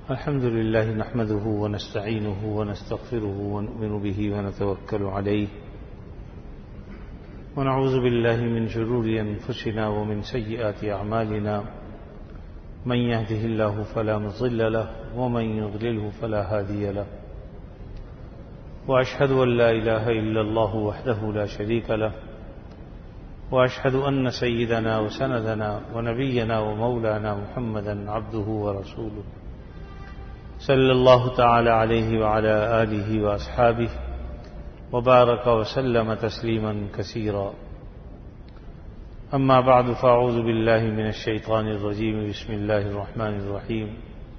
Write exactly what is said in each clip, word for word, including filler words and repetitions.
الحمد لله نحمده ونستعينه ونستغفره ونؤمن به ونتوكل عليه ونعوذ بالله من شرور أنفسنا ومن سيئات أعمالنا من يهده الله فلا مضل له ومن يضلله فلا هادي له وأشهد أن لا إله إلا الله وحده لا شريك له وأشهد أن سيدنا وسندنا ونبينا ومولانا محمدا عبده ورسوله صلى الله تعالى عليه وعلى آله وأصحابه وبارك وسلم تسليما كثيرا. أما بعد فأعوذ بالله من الشيطان الرجيم. بسم الله الرحمن الرحيم.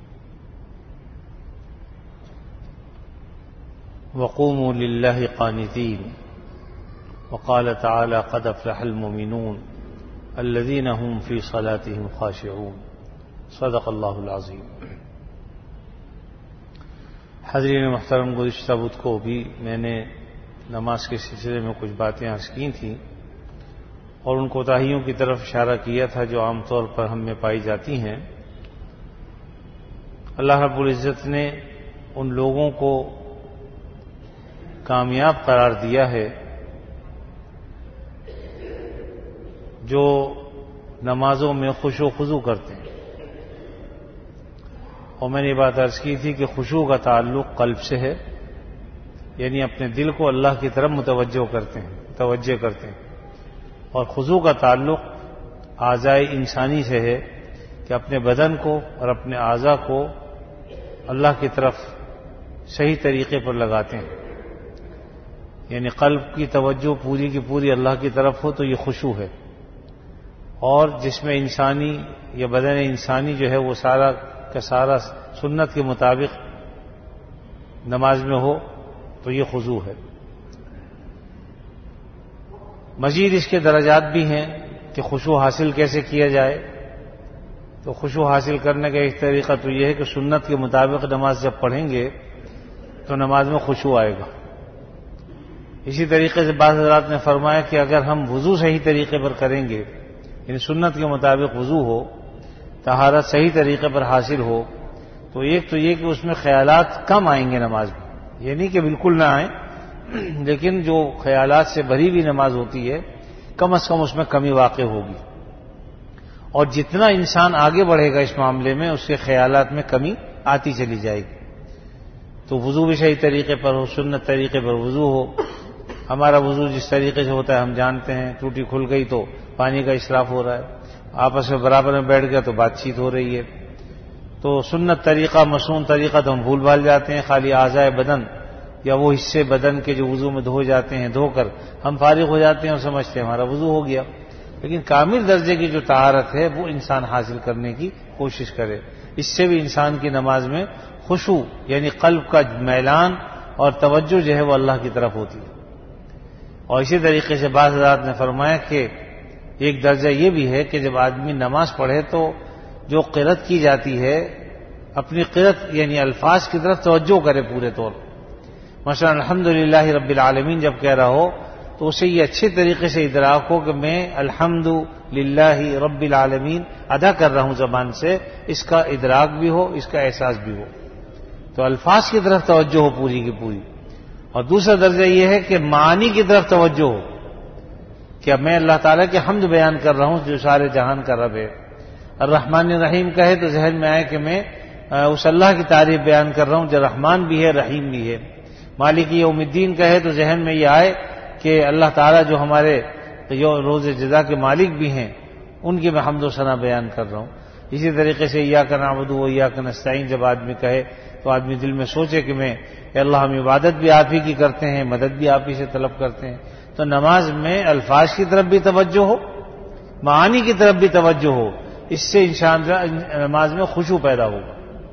وقوموا لله قانتين. وقال تعالى قد أفلح المؤمنون الذين هم في صلاتهم خاشعون. صدق الله العظيم. حضرین محترم، گزشتہ بدھ کو بھی میں نے نماز کے سلسلے میں کچھ باتیں عرض کی تھیں اور ان کوتاہیوں کی طرف اشارہ کیا تھا جو عام طور پر ہم میں پائی جاتی ہیں. اللہ رب العزت نے ان لوگوں کو کامیاب قرار دیا ہے جو نمازوں میں خشوع و خضوع کرتے ہیں. اور میں نے یہ بات عرض کی تھی کہ خشوع کا تعلق قلب سے ہے، یعنی اپنے دل کو اللہ کی طرف متوجہ کرتے ہیں متوجہ کرتے ہیں اور خضوع کا تعلق اعضائے انسانی سے ہے کہ اپنے بدن کو اور اپنے اعضاء کو اللہ کی طرف صحیح طریقے پر لگاتے ہیں. یعنی قلب کی توجہ پوری کی پوری اللہ کی طرف ہو تو یہ خشوع ہے، اور جس میں انسانی یا بدن انسانی جو ہے وہ سارا کا سارا سنت کے مطابق نماز میں ہو تو یہ خضوع ہے. مزید اس کے درجات بھی ہیں کہ خشوع حاصل کیسے کیا جائے. تو خشوع حاصل کرنے کا ایک طریقہ تو یہ ہے کہ سنت کے مطابق نماز جب پڑھیں گے تو نماز میں خشوع آئے گا. اسی طریقے سے بعض حضرات نے فرمایا کہ اگر ہم وضو صحیح طریقے پر کریں گے، یعنی سنت کے مطابق وضو ہو، طہارت صحیح طریقے پر حاصل ہو، تو ایک تو یہ کہ اس میں خیالات کم آئیں گے نماز میں، یعنی کہ بالکل نہ آئیں، لیکن جو خیالات سے بھری ہوئی نماز ہوتی ہے کم از کم اس میں کمی واقع ہوگی. اور جتنا انسان آگے بڑھے گا اس معاملے میں اس کے خیالات میں کمی آتی چلی جائے گی. تو وضو بھی صحیح طریقے پر ہو، سنت طریقے پر وضو ہو. ہمارا وضو جس طریقے سے ہوتا ہے ہم جانتے ہیں، ٹوٹی کھل گئی تو پانی کا اسراف ہو رہا ہے، آپس میں برابر میں بیٹھ گیا تو بات چیت ہو رہی ہے. تو سنت طریقہ مصنون طریقہ تو ہم بھول بھال جاتے ہیں. خالی اعضائے بدن یا وہ حصے بدن کے جو وضو میں دھو جاتے ہیں دھو کر ہم فارغ ہو جاتے ہیں اور سمجھتے ہیں ہمارا وضو ہو گیا. لیکن کامل درجے کی جو طہارت ہے وہ انسان حاصل کرنے کی کوشش کرے. اس سے بھی انسان کی نماز میں خشوع یعنی قلب کا میلان اور توجہ جو ہے وہ اللہ کی طرف ہوتی ہے. اور اسی طریقے سے بعض حضرات نے فرمایا کہ ایک درجہ یہ بھی ہے کہ جب آدمی نماز پڑھے تو جو قرأت کی جاتی ہے اپنی قرأت یعنی الفاظ کی طرف توجہ کرے پورے طور پر. مثلا الحمدللہ رب العالمین جب کہہ رہا ہو تو اسے یہ اچھے طریقے سے ادراک ہو کہ میں الحمدللہ رب العالمین ادا کر رہا ہوں زبان سے، اس کا ادراک بھی ہو، اس کا احساس بھی ہو. تو الفاظ کی طرف توجہ ہو پوری کی پوری. اور دوسرا درجہ یہ ہے کہ معانی کی طرف توجہ ہو کہ اب میں اللہ تعالیٰ کے حمد بیان کر رہا ہوں جو سارے جہان کا رب ہے. الرحمن الرحیم کہے تو ذہن میں آئے کہ میں اس اللہ کی تعریف بیان کر رہا ہوں جو رحمان بھی ہے رحیم بھی ہے. مالک یوم الدین کہے تو ذہن میں یہ آئے کہ اللہ تعالیٰ جو ہمارے روز جزا کے مالک بھی ہیں ان کی میں حمد و ثنا بیان کر رہا ہوں. اسی طریقے سے ایاک نعبد و ایاک نستعین جب آدمی کہے تو آدمی دل میں سوچے کہ میں اے اللہ ہم عبادت بھی آپ ہی کی کرتے ہیں، مدد بھی آپ ہی سے طلب کرتے ہیں. تو نماز میں الفاظ کی طرف بھی توجہ ہو، معانی کی طرف بھی توجہ ہو. اس سے انشاءاللہ نماز میں خشوع پیدا ہوگا.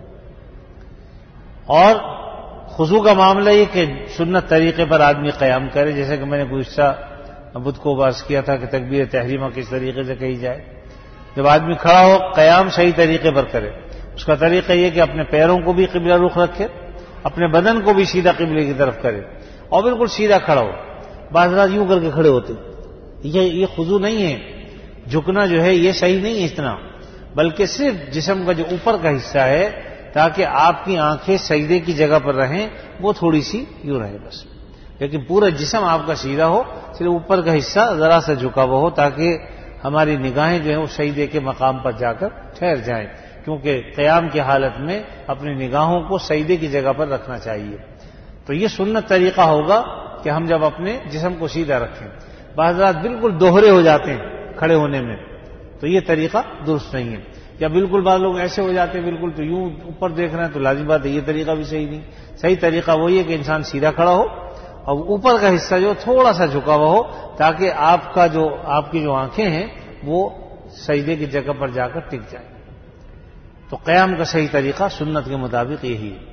اور خضوع کا معاملہ یہ کہ سنت طریقے پر آدمی قیام کرے، جیسے کہ میں نے گزشتہ بدھ کو باز کیا تھا کہ تکبیر تحریمہ کس طریقے سے کہی جائے. جب آدمی کھڑا ہو قیام صحیح طریقے پر کرے. اس کا طریقہ یہ کہ اپنے پیروں کو بھی قبلہ رخ رکھے، اپنے بدن کو بھی سیدھا قبلے کی طرف کرے اور بالکل سیدھا کھڑا ہو. بعض رات یوں کر کے کھڑے ہوتے، یہ یہ خضوع نہیں ہے. جھکنا جو ہے یہ صحیح نہیں ہے اتنا، بلکہ صرف جسم کا جو اوپر کا حصہ ہے تاکہ آپ کی آنکھیں سجدے کی جگہ پر رہیں، وہ تھوڑی سی یوں رہے بس، لیکن پورا جسم آپ کا سیدھا ہو، صرف اوپر کا حصہ ذرا سا جھکا ہوا ہو تاکہ ہماری نگاہیں جو ہیں وہ سجدے کے مقام پر جا کر ٹھہر جائیں، کیونکہ قیام کی حالت میں اپنی نگاہوں کو سجدے کی جگہ پر رکھنا چاہیے۔ تو یہ سنت طریقہ ہوگا کہ ہم جب اپنے جسم کو سیدھا رکھیں۔ بعض رات بالکل دوہرے ہو جاتے ہیں کھڑے ہونے میں، تو یہ طریقہ درست نہیں ہے، یا بالکل بعض لوگ ایسے ہو جاتے ہیں بالکل تو یوں اوپر دیکھ رہے ہیں، تو لازمی بات ہے یہ طریقہ بھی صحیح نہیں۔ صحیح طریقہ وہی ہے کہ انسان سیدھا کھڑا ہو اور اوپر کا حصہ جو تھوڑا سا جھکا ہوا ہو تاکہ آپ کا جو آپ کی جو آنکھیں ہیں وہ سجدے کی جگہ پر جا کر ٹک جائیں۔ تو قیام کا صحیح طریقہ سنت کے مطابق یہی ہے،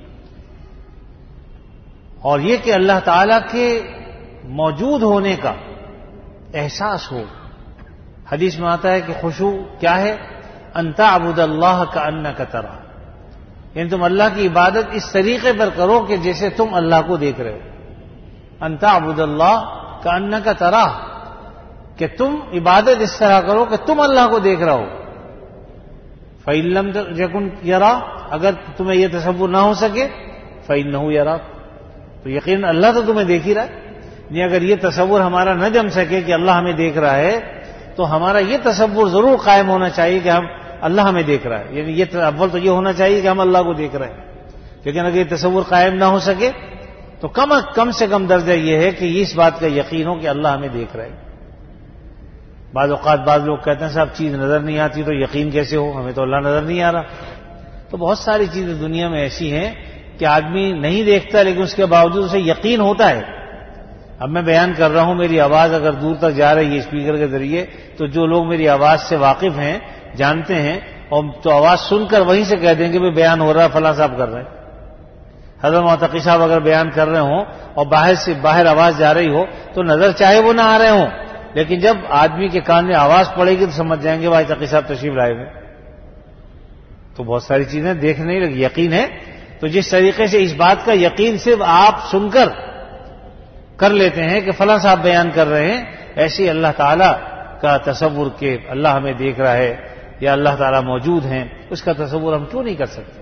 اور یہ کہ اللہ تعالی کے موجود ہونے کا احساس ہو۔ حدیث میں آتا ہے کہ خشوع کیا ہے؟ ان تعبد اللہ کأنک تراہ، یعنی تم اللہ کی عبادت اس طریقے پر کرو کہ جیسے تم اللہ کو دیکھ رہے ہو۔ ان تعبد اللہ کأنک تراہ، کہ تم عبادت اس طرح کرو کہ تم اللہ کو دیکھ رہا ہو۔ فإن لم یکن یراہ، اگر تمہیں یہ تصور نہ ہو سکے فإنہ یراک، تو یقین اللہ تو تمہیں دیکھ ہی رہا ہے۔ نہیں اگر یہ تصور ہمارا نہ جم سکے کہ اللہ ہمیں دیکھ رہا ہے تو ہمارا یہ تصور ضرور قائم ہونا چاہیے کہ ہم اللہ ہمیں دیکھ رہا ہے، یعنی یہ اول تو یہ ہونا چاہیے کہ ہم اللہ کو دیکھ رہے ہیں۔ لیکن اگر یہ تصور قائم نہ ہو سکے تو کم کم سے کم درجہ یہ ہے کہ اس بات کا یقین ہو کہ اللہ ہمیں دیکھ رہا ہے۔ بعض اوقات بعض لوگ کہتے ہیں صاحب چیز نظر نہیں آتی تو یقین کیسے ہو، ہمیں تو اللہ نظر نہیں آ رہا۔ تو بہت ساری چیزیں دنیا میں ایسی ہیں کہ آدمی نہیں دیکھتا لیکن اس کے باوجود اسے یقین ہوتا ہے۔ اب میں بیان کر رہا ہوں، میری آواز اگر دور تک جا رہی ہے اسپیکر کے ذریعے تو جو لوگ میری آواز سے واقف ہیں جانتے ہیں، اور تو آواز سن کر وہیں سے کہہ دیں کہ بھائی بیان ہو رہا ہے فلاں صاحب کر رہے ہیں۔ حضرت معتقی صاحب اگر بیان کر رہے ہوں اور باہر سے باہر آواز جا رہی ہو تو نظر چاہے وہ نہ آ رہے ہوں، لیکن جب آدمی کے کان میں آواز پڑے گی تو سمجھ جائیں گے بھائی تقی صاحب تشریف لائے ہوئے۔ تو بہت ساری چیزیں دیکھنے لگی یقین ہے۔ تو جس طریقے سے اس بات کا یقین صرف آپ سن کر کر لیتے ہیں کہ فلاں صاحب بیان کر رہے ہیں، ایسے اللہ تعالی کا تصور کہ اللہ ہمیں دیکھ رہا ہے یا اللہ تعالی موجود ہیں، اس کا تصور ہم کیوں نہیں کر سکتے؟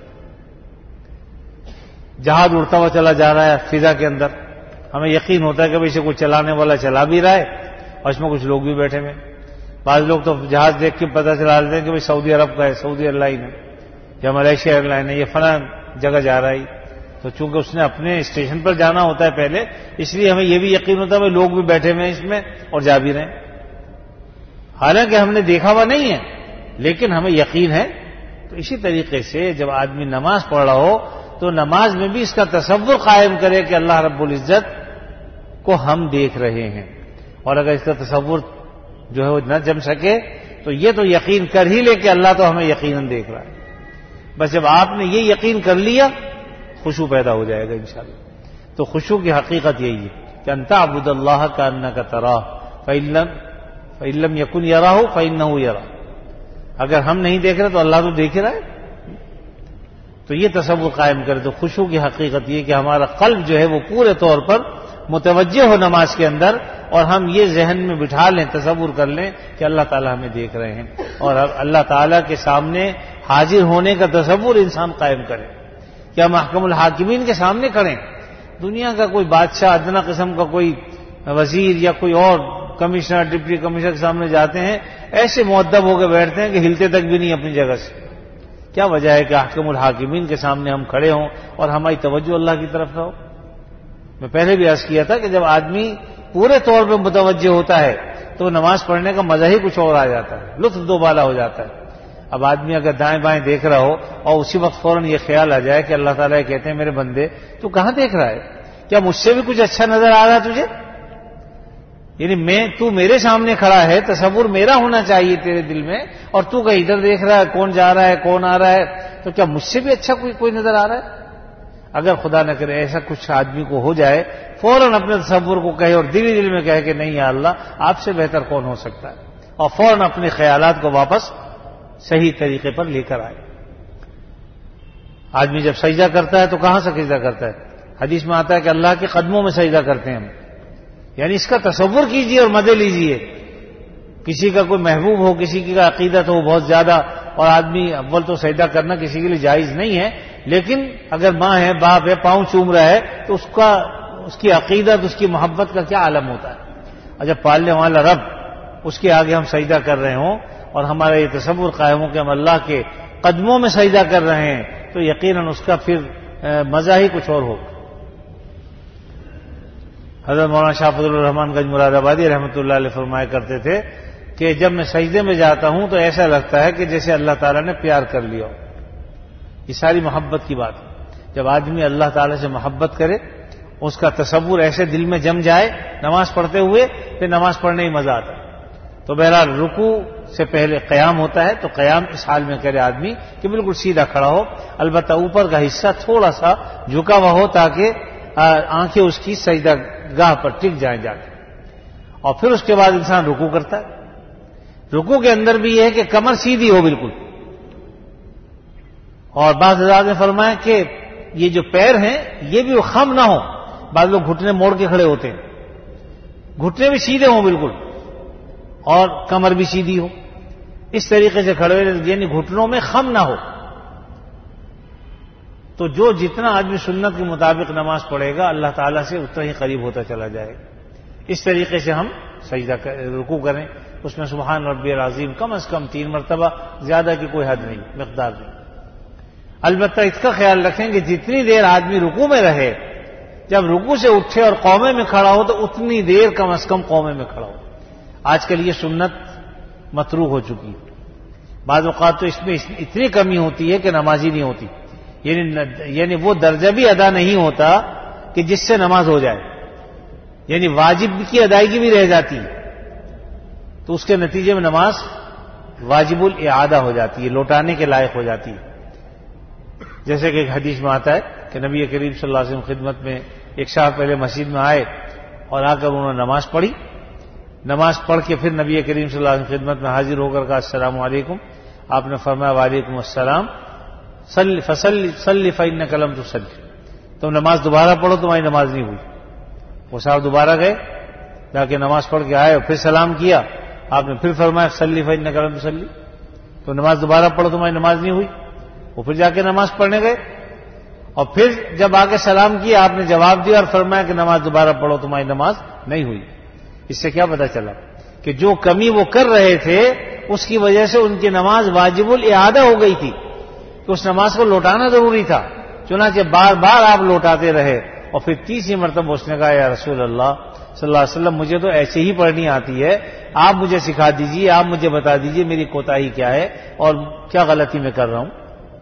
جہاز اڑتا ہوا چلا جا رہا ہے فضا کے اندر، ہمیں یقین ہوتا ہے کہ اسے کوئی چلانے والا چلا بھی رہا ہے اور اس میں کچھ لوگ بھی بیٹھے ہوئے۔ بعض لوگ تو جہاز دیکھ کے پتہ چلا لیتے ہیں کہ بھائی سعودی عرب کا ہے، سعودی ایئر لائن ہے یا ملیشیا ایئر لائن ہے، یہ فلاں جگہ جا رہا ہے۔ تو چونکہ اس نے اپنے اسٹیشن پر جانا ہوتا ہے پہلے، اس لیے ہمیں یہ بھی یقین ہوتا ہے کہ لوگ بھی بیٹھے ہوئے ہیں اس میں اور جا بھی رہے ہیں، حالانکہ ہم نے دیکھا ہوا نہیں ہے لیکن ہمیں یقین ہے۔ تو اسی طریقے سے جب آدمی نماز پڑھ رہا ہو تو نماز میں بھی اس کا تصور قائم کرے کہ اللہ رب العزت کو ہم دیکھ رہے ہیں، اور اگر اس کا تصور جو ہے وہ نہ جم سکے تو یہ تو یقین کر ہی لے کہ اللہ تو ہمیں یقیناً دیکھ رہا ہے۔ بس جب آپ نے یہ یقین کر لیا خشوع پیدا ہو جائے گا انشاءاللہ۔ تو خشوع کی حقیقت یہی ہے کہ ان تعبد اللہ کأنک تراہ فإن لم یکن یراہ فإنہ یراہ، اگر ہم نہیں دیکھ رہے تو اللہ تو دیکھ رہا ہے۔ تو یہ تصور قائم کرے تو خشوع کی حقیقت یہ کہ ہمارا قلب جو ہے وہ پورے طور پر متوجہ ہو نماز کے اندر، اور ہم یہ ذہن میں بٹھا لیں، تصور کر لیں کہ اللہ تعالیٰ ہمیں دیکھ رہے ہیں، اور اللہ تعالیٰ کے سامنے حاضر ہونے کا تصور انسان قائم کرے۔ کیا محکم الحاکمین کے سامنے کھڑے، دنیا کا کوئی بادشاہ ادنا قسم کا کوئی وزیر یا کوئی اور کمشنر ڈپٹی کمشنر کے سامنے جاتے ہیں، ایسے مؤدب ہو کے بیٹھتے ہیں کہ ہلتے تک بھی نہیں اپنی جگہ سے۔ کیا وجہ ہے کہ احکم الحاکمین کے سامنے ہم کھڑے ہوں اور ہماری توجہ اللہ کی طرف نہ ہو؟ میں پہلے بھی عرض کیا تھا کہ جب آدمی پورے طور پہ متوجہ ہوتا ہے تو نماز پڑھنے کا مزہ ہی کچھ اور آ جاتا ہے، لطف دوبالا ہو جاتا ہے۔ اب آدمی اگر دائیں بائیں دیکھ رہا ہو اور اسی وقت فوراً یہ خیال آ جائے کہ اللہ تعالیٰ کہتے ہیں میرے بندے تو کہاں دیکھ رہا ہے؟ کیا مجھ سے بھی کچھ اچھا نظر آ رہا ہے تجھے؟ یعنی میں تو میرے سامنے کھڑا ہے، تصور میرا ہونا چاہیے تیرے دل میں، اور تو کہ ادھر دیکھ رہا ہے کون جا رہا ہے کون آ رہا ہے، تو کیا مجھ سے بھی اچھا کوئی کوئی نظر آ رہا ہے؟ اگر خدا نہ کرے ایسا کچھ آدمی کو ہو جائے، فوراً اپنے تصور کو کہے اور دل ہی دل میں کہے کہ نہیں یا اللہ آپ سے بہتر کون ہو سکتا ہے، اور فوراً اپنے خیالات کو واپس صحیح طریقے پر لے کر آئے۔ آدمی جب سجدہ کرتا ہے تو کہاں سے سجدہ کرتا ہے؟ حدیث میں آتا ہے کہ اللہ کے قدموں میں سجدہ کرتے ہیں ہم، یعنی اس کا تصور کیجئے اور مزے لیجئے۔ کسی کا کوئی محبوب ہو، کسی کی کا عقیدت ہو بہت زیادہ، اور آدمی اول تو سجدہ کرنا کسی کے لیے جائز نہیں ہے، لیکن اگر ماں ہے باپ ہے پاؤں چوم رہا ہے تو اس کا اس کی عقیدت اس کی محبت کا کیا عالم ہوتا ہے. اور جب پالنے والا رب اس کے آگے ہم سجدہ کر رہے ہوں اور ہمارا یہ تصور قائم ہو کہ ہم اللہ کے قدموں میں سجدہ کر رہے ہیں تو یقیناً اس کا پھر مزہ ہی کچھ اور ہوگا. حضرت مولانا شاہ فضل الرحمان گنج مراد آبادی رحمۃ اللہ علیہ فرمایا کرتے تھے کہ جب میں سجدے میں جاتا ہوں تو ایسا لگتا ہے کہ جیسے اللہ تعالیٰ نے پیار کر لیا ہو. یہ ساری محبت کی بات ہے. جب آدمی اللہ تعالیٰ سے محبت کرے اس کا تصور ایسے دل میں جم جائے نماز پڑھتے ہوئے پھر نماز پڑھنے ہی مزہ آتا ہے. تو بہرحال رکوع سے پہلے قیام ہوتا ہے تو قیام اس حال میں کرے آدمی کہ بالکل سیدھا کھڑا ہو, البتہ اوپر کا حصہ تھوڑا سا جھکا ہوا ہو تاکہ آنکھیں اس کی سجدہ گاہ پر ٹک جائیں جا کے. اور پھر اس کے بعد انسان رکوع کرتا ہے. رکوع کے اندر بھی یہ ہے کہ کمر سیدھی ہو بالکل. اور بعض حضرات نے فرمایا کہ یہ جو پیر ہیں یہ بھی خم نہ ہو. بعض لوگ گھٹنے موڑ کے کھڑے ہوتے ہیں, گھٹنے بھی سیدھے ہوں بالکل اور کمر بھی سیدھی ہو. اس طریقے سے کھڑے ہوئے یعنی گھٹنوں میں خم نہ ہو. تو جو جتنا آدمی سنت کے مطابق نماز پڑھے گا اللہ تعالیٰ سے اتنا ہی قریب ہوتا چلا جائے گا. اس طریقے سے ہم سجدہ رکوع کریں, اس میں سبحان ربی العظیم کم از کم تین مرتبہ, زیادہ کی کوئی حد نہیں, مقدار نہیں. البتہ اس کا خیال رکھیں کہ جتنی دیر آدمی رکوع میں رہے, جب رکوع سے اٹھے اور قومے میں کھڑا ہو تو اتنی دیر کم از کم قومے میں کھڑا ہو. آج کل یہ سنت متروک ہو چکی ہے. بعض اوقات تو اس میں اتنی کمی ہوتی ہے کہ نماز ہی نہیں ہوتی, یعنی یعنی وہ درجہ بھی ادا نہیں ہوتا کہ جس سے نماز ہو جائے, یعنی واجب کی ادائیگی بھی رہ جاتی ہے. تو اس کے نتیجے میں نماز واجب الاعادہ ہو جاتی ہے, لوٹانے کے لائق ہو جاتی ہے. جیسے کہ ایک حدیث میں آتا ہے کہ نبی کریم صلی اللہ علیہ وسلم خدمت میں ایک شاہ پہلے مسجد میں آئے اور آ کر انہوں نے نماز پڑھی. نماز پڑھ کے پھر نبی کریم صلی اللہ علیہ وسلم خدمت میں حاضر ہو کر کہا السلام علیکم. آپ نے فرمایا وعلیکم السلام. صلی فصلی صلی فإنک لم تصلی, تم نماز دوبارہ پڑھو تمہاری نماز نہیں ہوئی. وہ صاحب دوبارہ گئے, جا کے نماز پڑھ کے آئے اور پھر سلام کیا. آپ نے پھر فرمایا صلی فإنک لم تصلی, تو نماز دوبارہ پڑھو تمہاری نماز نہیں ہوئی. وہ پھر جا کے نماز پڑھنے گئے اور پھر جب آ کے سلام کیا آپ نے جواب دیا اور فرمایا کہ نماز دوبارہ پڑھو تمہاری نماز نہیں ہوئی. اس سے کیا پتہ چلا کہ جو کمی وہ کر رہے تھے اس کی وجہ سے ان کی نماز واجب الاعادہ ہو گئی تھی کہ اس نماز کو لوٹانا ضروری تھا. چنانچہ بار بار آپ لوٹاتے رہے اور پھر تیسری مرتبہ اس نے کہا یا رسول اللہ صلی اللہ علیہ وسلم مجھے تو ایسے ہی پڑھنی آتی ہے, آپ مجھے سکھا دیجیے, آپ مجھے بتا دیجیے میری کوتاہی کیا ہے اور کیا غلطی میں کر رہا ہوں.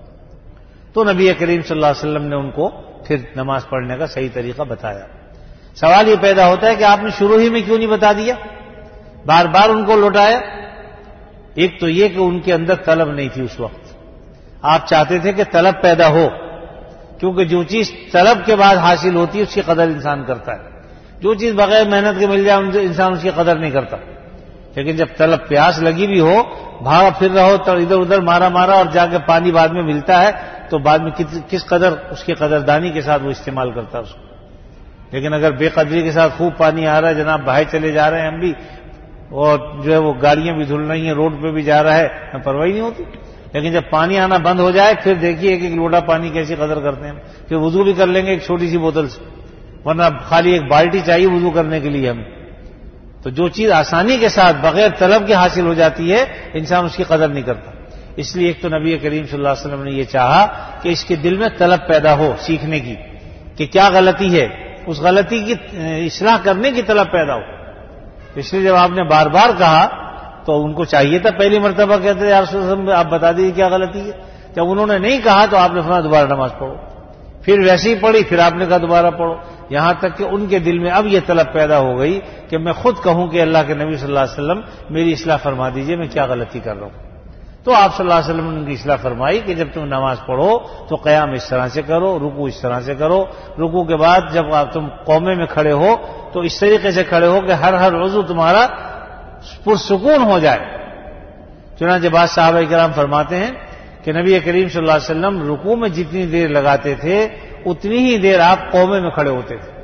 تو نبی کریم صلی اللہ علیہ وسلم نے ان کو پھر نماز پڑھنے کا صحیح طریقہ بتایا. سوال یہ پیدا ہوتا ہے کہ آپ نے شروع ہی میں کیوں نہیں بتا دیا, بار بار ان کو لوٹایا. ایک تو یہ کہ ان کے اندر طلب نہیں تھی اس وقت, آپ چاہتے تھے کہ طلب پیدا ہو, کیونکہ جو چیز طلب کے بعد حاصل ہوتی ہے اس کی قدر انسان کرتا ہے. جو چیز بغیر محنت کے مل جائے انسان اس کی قدر نہیں کرتا. لیکن جب طلب پیاس لگی بھی ہو, بھاگا پھر رہو تو ادھر ادھر مارا مارا اور جا کے پانی بعد میں ملتا ہے تو بعد میں کس قدر اس کی قدردانی کے ساتھ وہ استعمال کرتا ہے اس کو. لیکن اگر بے قدری کے ساتھ خوب پانی آ رہا ہے, جناب بہائے چلے جا رہے ہیں ہم بھی, اور جو ہے وہ گاڑیاں بھی دھل رہی ہیں, روڈ پہ بھی جا رہا ہے, ہمیں پرواہ نہیں ہوتی. لیکن جب پانی آنا بند ہو جائے پھر دیکھیے کہ ایک لوٹا پانی کیسی قدر کرتے ہیں. پھر وضو بھی کر لیں گے ایک چھوٹی سی بوتل سے, ورنہ خالی ایک بالٹی چاہیے وضو کرنے کے لیے ہمیں. تو جو چیز آسانی کے ساتھ بغیر طلب کے حاصل ہو جاتی ہے انسان اس کی قدر نہیں کرتا. اس لیے ایک تو نبی کریم صلی اللہ علیہ وسلم نے یہ چاہا کہ اس کے دل میں طلب پیدا ہو سیکھنے کی کہ کیا غلطی ہے, اس غلطی کی اصلاح کرنے کی طلب پیدا ہو. اس لیے جب آپ نے بار بار کہا تو ان کو چاہیے تھا پہلی مرتبہ کہتے یا رسول اللہ آپ بتا دیجیے کیا غلطی ہے. جب انہوں نے نہیں کہا تو آپ نے فرمایا دوبارہ نماز پڑھو. پھر ویسے ہی پڑھی, پھر آپ نے کہا دوبارہ پڑھو, یہاں تک کہ ان کے دل میں اب یہ طلب پیدا ہو گئی کہ میں خود کہوں کہ اللہ کے نبی صلی اللہ علیہ وسلم میری اصلاح فرما دیجیے, میں کیا غلطی کر رہا ہوں. تو آپ صلی اللہ علیہ وسلم نے ان کی اصلاح فرمائی کہ جب تم نماز پڑھو تو قیام اس طرح سے کرو, رکوع اس طرح سے کرو, رکوع کے بعد جب تم قومے میں کھڑے ہو تو اس طریقے سے کھڑے ہو کہ ہر ہر عضو تمہارا پرسکون ہو جائے. چنانچہ بعض صحابہ کرام فرماتے ہیں کہ نبی کریم صلی اللہ علیہ وسلم رکوع میں جتنی دیر لگاتے تھے اتنی ہی دیر آپ قومے میں کھڑے ہوتے تھے.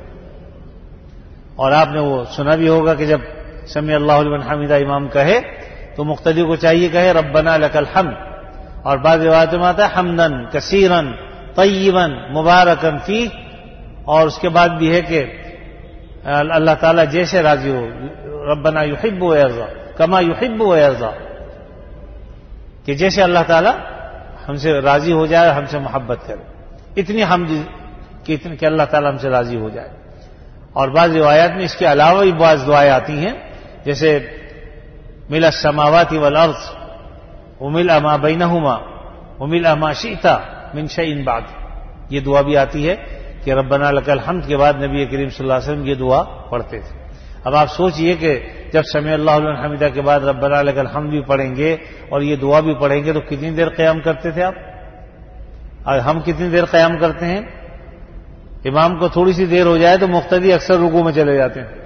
اور آپ نے وہ سنا بھی ہوگا کہ جب سمیع اللہ لمن حمدہ امام کہے تو مقتدی کو چاہیے کہے ربنا لک الحمد, اور بعض روایتوں میں آتا ہے حمدن کثیرن طیبا مبارکن فیہ، اور اس کے بعد بھی ہے کہ اللہ تعالیٰ جیسے راضی ہو، ربنا یحب و یرضا کما یحب و یرضا، کہ جیسے اللہ تعالیٰ ہم سے راضی ہو جائے، ہم سے محبت کرے، اتنی حمد کہ اللہ تعالیٰ ہم سے راضی ہو جائے۔ اور بعض روایات میں اس کے علاوہ بھی بعض دعائیں آتی ہیں، جیسے مل السماوات والارض وملء ما بینہما وملء ما شئت من شیء بعد، یہ دعا بھی آتی ہے کہ ربنا لک الحمد کے بعد نبی کریم صلی اللہ علیہ وسلم یہ دعا پڑھتے تھے۔ اب آپ سوچئے کہ جب سمع اللہ لمن حمدہ کے بعد ربنا لک الحمد بھی پڑھیں گے اور یہ دعا بھی پڑھیں گے تو کتنی دیر قیام کرتے تھے آپ؟ اور ہم کتنی دیر قیام کرتے ہیں؟ امام کو تھوڑی سی دیر ہو جائے تو مقتدی اکثر رکوع میں چلے جاتے ہیں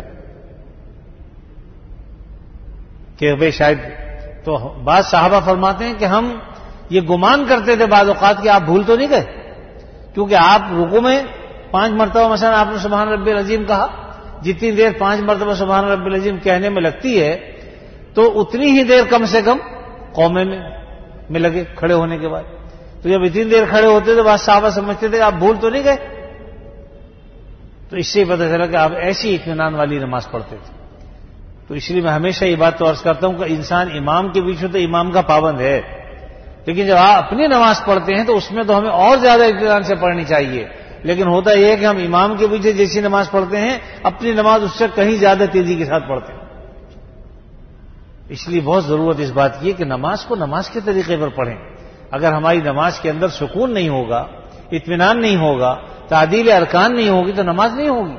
کہ بھئی شاید، تو بعض صحابہ فرماتے ہیں کہ ہم یہ گمان کرتے تھے بعض اوقات کہ آپ بھول تو نہیں گئے، کیونکہ آپ رکوع میں پانچ مرتبہ مثلا آپ نے سبحان ربی العظیم کہا، جتنی دیر پانچ مرتبہ سبحان ربی العظیم کہنے میں لگتی ہے تو اتنی ہی دیر کم سے کم قومے میں میں لگے کھڑے ہونے کے بعد۔ تو جب اتنی دیر کھڑے ہوتے تھے بعض صحابہ سمجھتے تھے کہ آپ بھول تو نہیں گئے، تو اس سے پتہ چلا کہ آپ ایسی اطمینان والی نماز پڑھتے تھے۔ تو اس لیے میں ہمیشہ یہ بات تو عرض کرتا ہوں کہ انسان امام کے پیچھے تو امام کا پابند ہے، لیکن جب آپ اپنی نماز پڑھتے ہیں تو اس میں تو ہمیں اور زیادہ اطمینان سے پڑھنی چاہیے، لیکن ہوتا یہ ہے کہ ہم امام کے پیچھے جیسی نماز پڑھتے ہیں اپنی نماز اس سے کہیں زیادہ تیزی کے ساتھ پڑھتے ہیں۔ اس لیے بہت ضرورت اس بات کی ہے کہ نماز کو نماز کے طریقے پر پڑھیں۔ اگر ہماری نماز کے اندر سکون نہیں ہوگا، اطمینان نہیں ہوگا، تعدیل ارکان نہیں ہوگی تو نماز نہیں ہوگی۔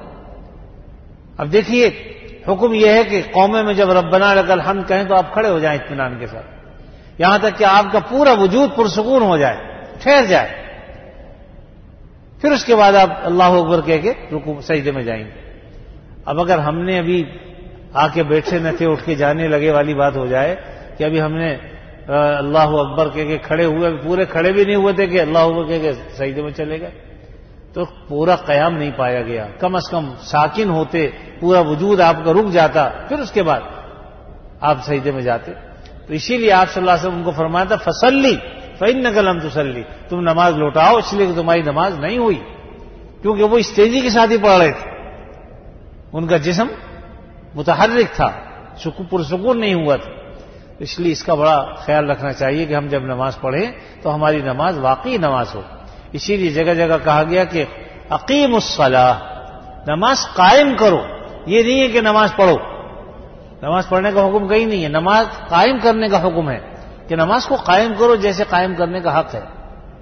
اب دیکھیے حکم یہ ہے کہ قومے میں جب ربنا لک الحمد کہیں تو آپ کھڑے ہو جائیں اطمینان کے ساتھ، یہاں تک کہ آپ کا پورا وجود پرسکون ہو جائے، ٹھہر جائے، پھر اس کے بعد آپ اللہ اکبر کہہ کے رکوع سجدے میں جائیں گے۔ اب اگر ہم نے ابھی آ کے بیٹھے نہ تھے اٹھ کے جانے لگے والی بات ہو جائے کہ ابھی ہم نے اللہ اکبر کہہ کے کھڑے ہوئے، پورے کھڑے بھی نہیں ہوئے تھے کہ اللہ اکبر کہہ کے سجدے میں چلے گئے، تو پورا قیام نہیں پایا گیا۔ کم از کم ساکن ہوتے، پورا وجود آپ کا رک جاتا، پھر اس کے بعد آپ سجدے میں جاتے۔ تو اسی لیے آپ صلی اللہ علیہ وسلم ان کو فرمایا تھا فصلی فإنک لم تصلی، تم نماز لوٹاؤ اس لیے کہ تمہاری نماز نہیں ہوئی، کیونکہ وہ اس تیزی کے ساتھ ہی پڑھ رہے تھے، ان کا جسم متحرک تھا، پرسکون نہیں ہوا تھا۔ اس لیے اس کا بڑا خیال رکھنا چاہیے کہ ہم جب نماز پڑھیں تو ہماری نماز واقعی نماز ہو۔ اسی لیے جگہ جگہ کہا گیا کہ اقیم الصلاۃ، نماز قائم کرو، یہ نہیں ہے کہ نماز پڑھو، نماز پڑھنے کا حکم کہیں نہیں ہے، نماز قائم کرنے کا حکم ہے کہ نماز کو قائم کرو جیسے قائم کرنے کا حق ہے۔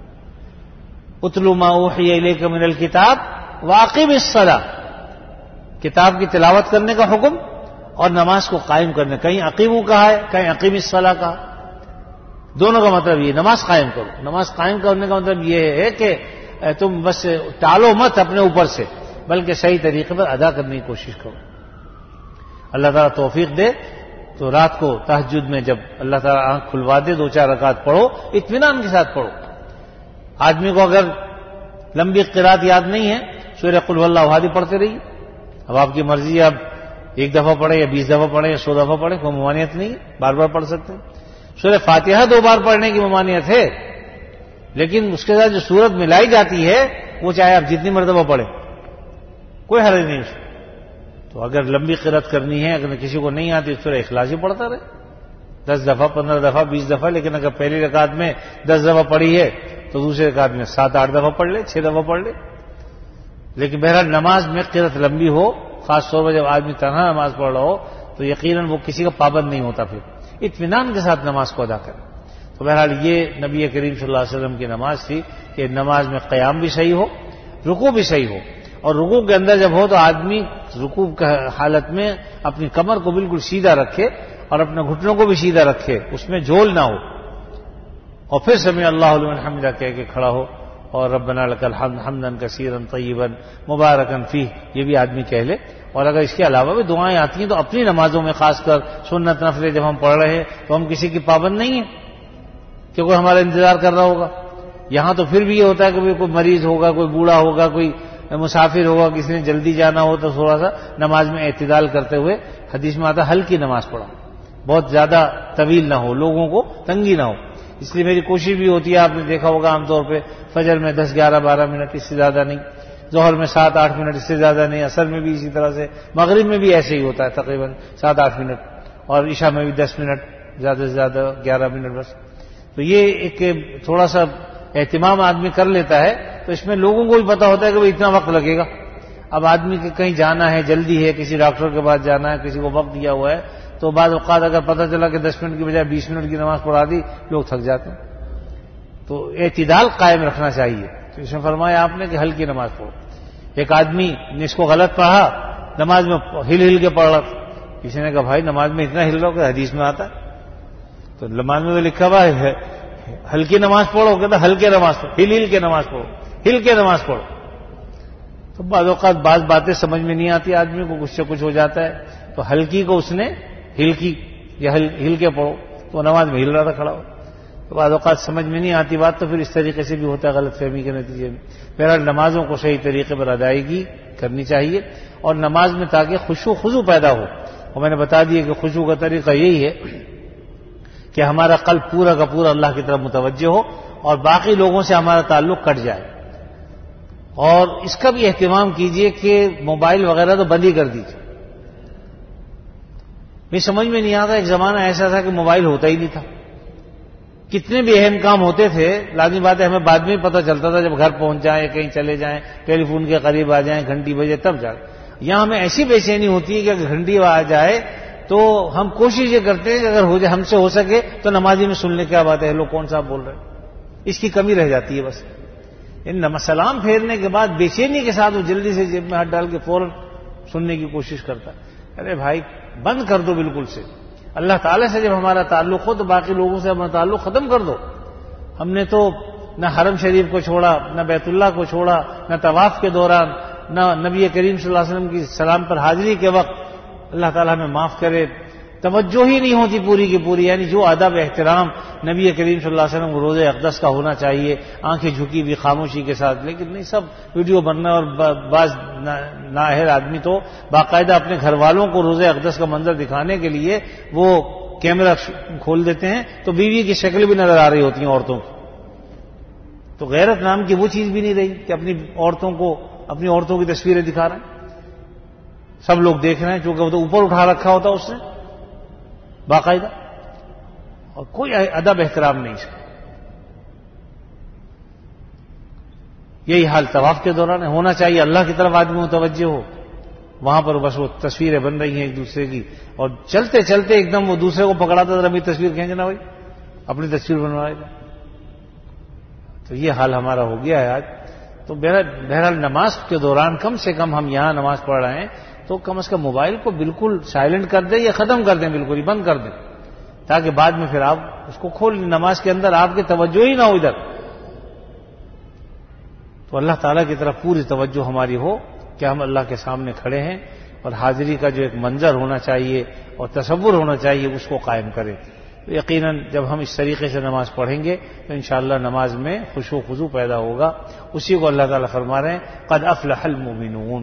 اتلو ما اوحی الیک من الکتاب واقم الصلاۃ، کتاب کی تلاوت کرنے کا حکم اور نماز کو قائم کرنے، کہیں اقیمو کہا ہے کہیں اقیم الصلاۃ کہا، دونوں کا مطلب یہ نماز قائم کرو۔ نماز قائم کرنے کا مطلب یہ ہے کہ تم بس ٹالو مت اپنے اوپر سے، بلکہ صحیح طریقے پر ادا کرنے کی کوشش کرو۔ اللہ تعالیٰ توفیق دے تو رات کو تہجد میں جب اللہ تعالیٰ آنکھ کھلوا دے دو چار رکعت پڑھو، اطمینان کے ساتھ پڑھو۔ آدمی کو اگر لمبی قرات یاد نہیں ہے، سورہ قل واللہ احد پڑھتے رہیے، اب آپ کی مرضی، آپ ایک دفعہ پڑھیں یا بیس دفعہ پڑھیں یا سو دفعہ پڑھیں، کوئی ممانعت نہیں ہے، بار بار پڑھ سکتے ہیں۔ سورہ فاتحہ دو بار پڑھنے کی ممانعت ہے، لیکن اس کے ساتھ جو سورت ملائی جاتی ہے وہ چاہے آپ جتنی مرتبہ پڑھیں، کوئی حرج نہیں اس میں۔ تو اگر لمبی قرات کرنی ہے، اگر کسی کو نہیں آتی سورہ اخلاص ہی پڑھتا رہے، دس دفعہ پندرہ دفعہ بیس دفعہ، لیکن اگر پہلی رکعت میں دس دفعہ پڑھی ہے تو دوسری رکعت میں سات آٹھ دفعہ پڑھ لے، چھ دفعہ پڑھ لے۔ لیکن بہرحال نماز میں قرات لمبی ہو، خاص طور پر جب آدمی تنہا نماز پڑھ رہا ہو تو یقیناً وہ کسی کا پابند نہیں ہوتا، پھر اطمینان کے ساتھ نماز کو ادا کرے۔ تو بہرحال یہ نبی کریم صلی اللہ علیہ وسلم کی نماز تھی کہ نماز میں قیام بھی صحیح ہو، رکوع بھی صحیح ہو، اور رکوع کے اندر جب ہو تو آدمی رکوع کی حالت میں اپنی کمر کو بالکل سیدھا رکھے اور اپنے گھٹنوں کو بھی سیدھا رکھے، اس میں جھول نہ ہو، اور پھر سمع اللہ لمن حمدہ کہہ کے کھڑا ہو اور ربنا لک الحمد حمدا کثیرا طیبا مبارکا فیہ، یہ بھی آدمی کہہ لے۔ اور اگر اس کے علاوہ بھی دعائیں آتی ہیں تو اپنی نمازوں میں خاص کر سنت نفلیں جب ہم پڑھ رہے ہیں تو ہم کسی کی پابند نہیں ہیں کہ کوئی ہمارا انتظار کر رہا ہوگا۔ یہاں تو پھر بھی یہ ہوتا ہے کہ کوئی مریض ہوگا، کوئی بوڑھا ہوگا، کوئی مسافر ہوگا، کسی نے جلدی جانا ہو تو تھوڑا سا نماز میں اعتدال کرتے ہوئے، حدیث میں آتا ہلکی نماز پڑھا، بہت زیادہ طویل نہ ہو، لوگوں کو تنگی نہ ہو۔ اس لیے میری کوشش بھی ہوتی ہے، آپ نے دیکھا ہوگا عام طور پہ فجر میں دس گیارہ بارہ منٹ، اس سے زیادہ نہیں، ظہر میں سات آٹھ منٹ، اس سے زیادہ نہیں، عصر میں بھی اسی طرح سے، مغرب میں بھی ایسے ہی ہوتا ہے تقریباً سات آٹھ منٹ، اور عشاء میں بھی دس منٹ، زیادہ سے زیادہ گیارہ منٹ بس. تو یہ ایک تھوڑا سا اہتمام آدمی کر لیتا ہے تو اس میں لوگوں کو بھی پتا ہوتا ہے کہ اتنا وقت لگے گا. اب آدمی کے کہیں جانا ہے، جلدی ہے، کسی ڈاکٹر کے پاس جانا ہے، کسی کو وقت دیا ہوا ہے، تو بعض اوقات اگر پتہ چلا کہ دس منٹ کی بجائے بیس منٹ کی نماز پڑھا دی، لوگ تھک جاتے ہیں. تو اعتدال قائم رکھنا چاہیے. تو اس میں فرمایا آپ نے کہ ہلکی نماز پڑھو. ایک آدمی نے اس کو غلط پڑھا، نماز میں ہل ہل کے پڑھ رہا تھا. کسی نے کہا بھائی نماز میں اتنا ہل رہا ہو کہ حدیث میں آتا ہے، تو نماز میں تو لکھا ہوا ہے ہلکی نماز پڑھو، کہتا ہلکے نماز پڑھو، ہل ہل کے نماز پڑھو، ہل کے نماز پڑھو. تو بعض اوقات بعض باتیں سمجھ میں نہیں آتی آدمی کو، کچھ سے کچھ ہو جاتا ہے، تو ہلکی کو اس نے ہلکی یا ہل کے پڑھو، تو نماز میں ہل رہا تھا کھڑا ہو. تو بعض اوقات سمجھ میں نہیں آتی بات، تو پھر اس طریقے سے بھی ہوتا ہے غلط فہمی کے نتیجے میں. بہرحال نمازوں کو صحیح طریقے پر ادائیگی کرنی چاہیے، اور نماز میں تاکہ خشوع خضوع پیدا ہو. اور میں نے بتا دیا کہ خشوع کا طریقہ یہی ہے کہ ہمارا قلب پورا کا پورا اللہ کی طرف متوجہ ہو اور باقی لوگوں سے ہمارا تعلق کٹ جائے. اور اس کا بھی اہتمام کیجئے کہ موبائل وغیرہ تو بند ہی کر دیجیے. مجھے سمجھ میں نہیں آتا، ایک زمانہ ایسا تھا کہ موبائل ہوتا ہی نہیں تھا. کتنے بھی اہم کام ہوتے تھے، لازمی بات ہے ہمیں بعد میں پتہ چلتا تھا جب گھر پہنچ جائیں، کہیں چلے جائیں، ٹیلی فون کے قریب آ جائیں، گھنٹی بجے تب جائیں. یہاں ہمیں ایسی بے چینی ہوتی ہے کہ اگر گھنٹی آ جائے تو ہم کوشش یہ کرتے ہیں کہ اگر ہو جائے، ہم سے ہو سکے تو نمازی میں سن لیں کیا بات ہے، لوگ کون صاحب بول رہے ہیں. اس کی کمی رہ جاتی ہے بس. ان سلام پھیرنے کے بعد بے چینی کے ساتھ وہ جلدی سے جیب میں ہاتھ ڈال کے فوراً سننے کی کوشش کرتا ہے. ارے بھائی بند کر دو بالکل سے. اللہ تعالیٰ سے جب ہمارا تعلق ہو تو باقی لوگوں سے ہمارا تعلق ختم کر دو. ہم نے تو نہ حرم شریف کو چھوڑا، نہ بیت اللہ کو چھوڑا، نہ طواف کے دوران، نہ نبی کریم صلی اللہ علیہ وسلم کی سلام پر حاضری کے وقت. اللہ تعالیٰ ہمیں معاف کرے، توجہ ہی نہیں ہوتی پوری کی پوری. یعنی جو ادب احترام نبی کریم صلی اللہ علیہ وسلم کو روزہ اقدس کا ہونا چاہیے، آنکھیں جھکی ہوئی خاموشی کے ساتھ، لیکن نہیں، سب ویڈیو بننا. اور بعض نااہل آدمی تو باقاعدہ اپنے گھر والوں کو روزہ اقدس کا منظر دکھانے کے لیے وہ کیمرہ کھول دیتے ہیں تو بیوی کی شکل بھی نظر آ رہی ہوتی ہیں عورتوں کی. تو غیرت نام کی وہ چیز بھی نہیں رہی کہ اپنی عورتوں کو اپنی عورتوں کی تصویریں دکھا رہے ہیں. سب لوگ دیکھ رہے ہیں کیونکہ وہ تو اوپر اٹھا رکھا ہوتا اس نے باقاعدہ، اور کوئی ادب احترام نہیں اس کا. یہی حال طواف کے دوران ہونا چاہیے. اللہ کی طرف آدمی متوجہ ہو، وہاں پر بس وہ تصویریں بن رہی ہیں ایک دوسرے کی، اور چلتے چلتے ایک دم وہ دوسرے کو پکڑاتا ذرا میری تصویر کھینچنا بھائی، اپنی تصویر بنوائے گا. تو یہ حال ہمارا ہو گیا ہے آج. تو بہرحال نماز کے دوران کم سے کم ہم یہاں نماز پڑھ رہے ہیں تو کم از کم موبائل کو بالکل سائلنٹ کر دیں یا ختم کر دیں، بالکل ہی بند کر دیں، تاکہ بعد میں پھر آپ اس کو کھول لیں. نماز کے اندر آپ کی توجہ ہی نہ ہو ادھر. تو اللہ تعالیٰ کی طرف پوری توجہ ہماری ہو کہ ہم اللہ کے سامنے کھڑے ہیں، اور حاضری کا جو ایک منظر ہونا چاہیے اور تصور ہونا چاہیے اس کو قائم کریں. تو یقیناً جب ہم اس طریقے سے نماز پڑھیں گے تو انشاءاللہ نماز میں خشوع و خضوع پیدا ہوگا. اسی کو اللہ تعالیٰ فرما رہے ہیں قد افلح المؤمنون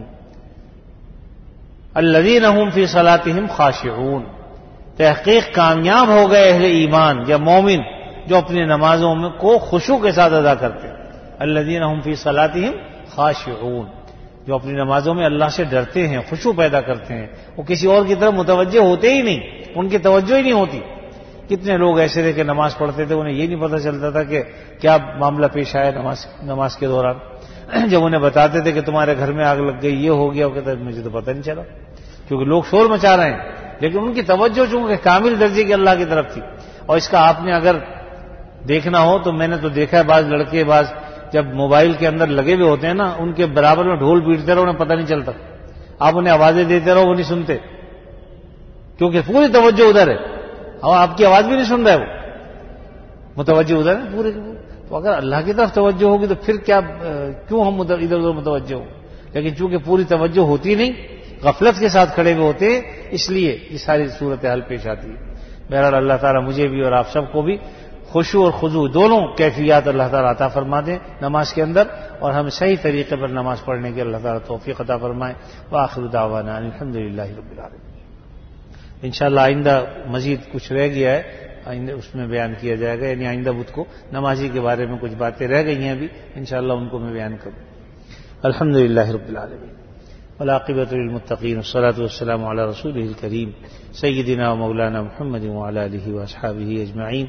الذین هم فی صلاتهم خاشعون. تحقیق کامیاب ہو گئے اہل ایمان یا مومن جو اپنی نمازوں میں کو خشوع کے ساتھ ادا کرتے ہیں. الذین هم فی صلاتهم خاشعون، جو اپنی نمازوں میں اللہ سے ڈرتے ہیں، خشوع پیدا کرتے ہیں. وہ کسی اور کی طرف متوجہ ہوتے ہی نہیں، ان کی توجہ ہی نہیں ہوتی. کتنے لوگ ایسے تھے کہ نماز پڑھتے تھے، انہیں یہ نہیں پتہ چلتا تھا کہ کیا معاملہ پیش آیا نماز نماز کے دوران. جب انہیں بتاتے تھے کہ تمہارے گھر میں آگ لگ گئی، یہ ہو گیا، وہ کہتے مجھے تو پتہ نہیں چلا، کیونکہ لوگ شور مچا رہے ہیں. لیکن ان کی توجہ چونکہ کامل درجے کی اللہ کی طرف تھی. اور اس کا آپ نے اگر دیکھنا ہو تو میں نے تو دیکھا ہے بعض لڑکے بعض جب موبائل کے اندر لگے ہوئے ہوتے ہیں نا، ان کے برابر میں ڈھول پیٹتے رہو انہیں پتہ نہیں چلتا. آپ انہیں آوازیں دیتے رہو وہ نہیں سنتے، کیونکہ پوری توجہ ادھر ہے اور آپ کی آواز بھی نہیں سن رہا ہے، وہ متوجہ ادھر ہے پورے. تو اگر اللہ کی طرف توجہ ہوگی تو پھر کیا کیوں ہم ادھر ادھر متوجہ ہوں. لیکن چونکہ پوری توجہ ہوتی نہیں، غفلت کے ساتھ کھڑے ہوئے ہوتے ہیں، اس لیے یہ ساری صورتحال پیش آتی ہے. بہرحال اللہ تعالیٰ مجھے بھی اور آپ سب کو بھی خشوع اور خضوع دونوں کیفیات اللہ تعالیٰ عطا فرما دیں نماز کے اندر، اور ہمیں صحیح طریقے پر نماز پڑھنے کی اللہ تعالیٰ توفیق عطا فرمائے. وآخر دعوانا الحمدللہ رب العالمین. انشاءاللہ آئندہ مزید کچھ رہ گیا ہے آئندہ اس میں بیان کیا جائے گا، یعنی آئندہ بدھ کو نمازی کے بارے میں کچھ باتیں رہ گئی ہیں ابھی، انشاءاللہ ان کو میں بیان کروں. الحمدللہ رب العالمین والعاقبۃ للمتقین والصلاۃ والسلام علی رسولہ الکریم سیدنا و مولانا محمد وعلی آلہ واصحابہ اجمعین.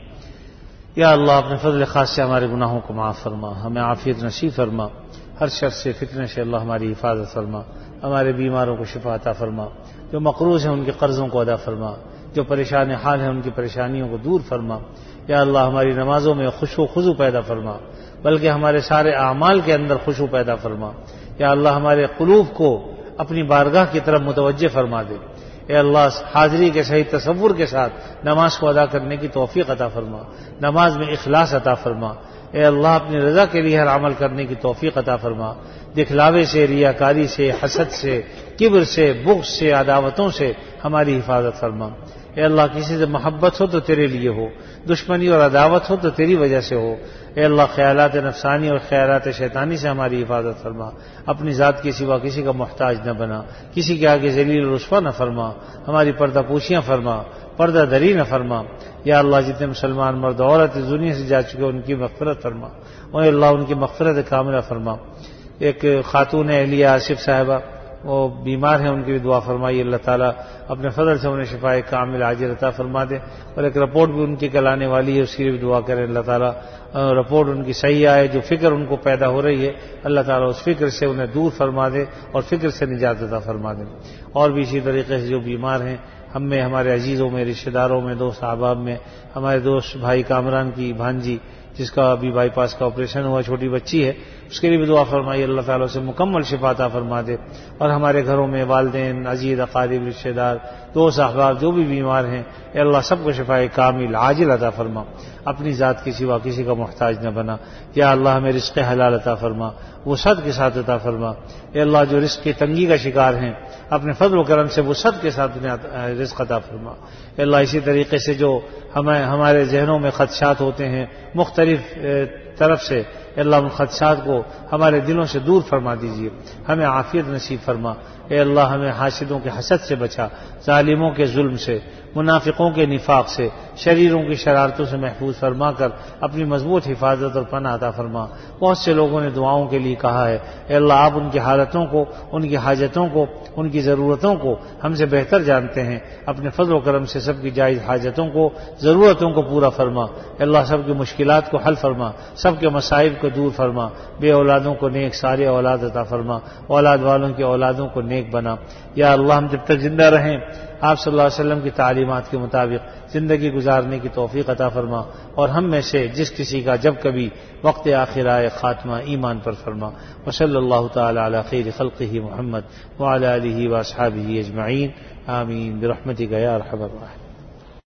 یا اللہ اپنے فضل خاص سے ہمارے گناہوں کو معاف فرما، ہمیں عافیت نصیب فرما، ہر شر سے فتنے سے اللہ ہماری حفاظت فرما، ہمارے بیماروں کو شفا عطا فرما، جو مقروض ہیں ان کے قرضوں کو ادا فرما، جو پریشان حال ہیں ان کی پریشانیوں کو دور فرما. یا اللہ ہماری نمازوں میں خشوع و خضوع پیدا فرما، بلکہ ہمارے سارے اعمال کے اندر خشوع پیدا فرما. یا اللہ ہمارے قلوب کو اپنی بارگاہ کی طرف متوجہ فرما دے. اے اللہ حاضری کے صحیح تصور کے ساتھ نماز کو ادا کرنے کی توفیق عطا فرما، نماز میں اخلاص عطا فرما. اے اللہ اپنی رضا کے لیے ہر عمل کرنے کی توفیق عطا فرما، دکھلاوے سے، ریاکاری سے، حسد سے، کبر سے، بغض سے، عداوتوں سے ہماری حفاظت فرما. اے اللہ کسی سے محبت ہو تو تیرے لیے ہو، دشمنی اور عداوت ہو تو تیری وجہ سے ہو. اے اللہ خیالات نفسانی اور خیالات شیطانی سے ہماری حفاظت فرما، اپنی ذات کے سوا کسی کا محتاج نہ بنا، کسی کے آگے ذلیل و رسوا نہ فرما، ہماری پردہ پوشیاں فرما، پردہ دری نہ فرما. یا اللہ جتنے مسلمان مرد عورت اس دنیا سے جا چکے ان کی مغفرت فرما، اور اللہ ان کی مغفرت کاملہ فرما. ایک خاتون اہلیہ آصف صاحبہ وہ بیمار ہیں، ان کی بھی دعا فرمائی. اللہ تعالیٰ اپنے فضل سے انہیں شفاء کامل عاجل عطا فرما دے. اور ایک رپورٹ بھی ان کی کل آنے والی ہے، اس کی بھی دعا کریں اللہ تعالیٰ رپورٹ ان کی صحیح آئے. جو فکر ان کو پیدا ہو رہی ہے اللہ تعالیٰ اس فکر سے انہیں دور فرما دے اور فکر سے نجات عطا فرما دے. اور بھی اسی طریقے سے جو بیمار ہیں ہم میں، ہمارے عزیزوں میں، رشتہ داروں میں، دوست احباب میں، ہمارے دوست بھائی کامران کی بھانجی جس کا ابھی بائی پاس کا آپریشن ہوا، چھوٹی بچی ہے، اس کے لیے بھی دعا فرمائی. اللہ تعالیٰ سے مکمل شفا عطا فرما دے. اور ہمارے گھروں میں والدین، عزیز، اقارب، رشتہ دار، دوست احباب جو بھی بیمار ہیں اے اللہ سب کو شفا کامل عاجل عطا فرما، اپنی ذات کے سوا کسی کا محتاج نہ بنا. یا اللہ ہمیں رزق حلال عطا فرما، وسعت کے ساتھ عطا فرما. اے اللہ جو رزق کی تنگی کا شکار ہیں اپنے فضل و کرم سے وسعت کے ساتھ انہیں رزق عطا فرما. اے اللہ اسی طریقے سے جو ہمیں ہمارے ذہنوں میں خدشات ہوتے ہیں مختلف طرف سے، اے اللہ ان خدشات کو ہمارے دلوں سے دور فرما دیجیے، ہمیں عافیت نصیب فرما. اے اللہ ہمیں حاسدوں کے حسد سے بچا، ظالموں کے ظلم سے، منافقوں کے نفاق سے، شریروں کی شرارتوں سے محفوظ فرما کر اپنی مضبوط حفاظت اور پناہ عطا فرما. بہت سے لوگوں نے دعاؤں کے لیے کہا ہے، اے اللہ آپ ان کی حالتوں کو، ان کی حاجتوں کو، ان کی ضرورتوں کو ہم سے بہتر جانتے ہیں. اپنے فضل و کرم سے سب کی جائز حاجتوں کو، ضرورتوں کو پورا فرما. اے اللہ سب کی مشکلات کو حل فرما، سب کے مصائب کو دور فرما. بے اولادوں کو نیک سارے اولاد عطا فرما، اولاد والوں کی اولادوں کو نیک بنا. یا اللہ ہم جب تک زندہ رہیں آپ صلی اللہ علیہ وسلم کی تعلیمات کے مطابق زندگی گزارنے کی توفیق عطا فرما، اور ہم میں سے جس کسی کا جب کبھی وقت آخر آئے خاتمہ ایمان پر فرما. وصلی اللہ تعالی علی خیر خلقہ محمد وعلی آلہ واصحابہ اجمعین. آمین برحمتک یا ارحم الراحمین.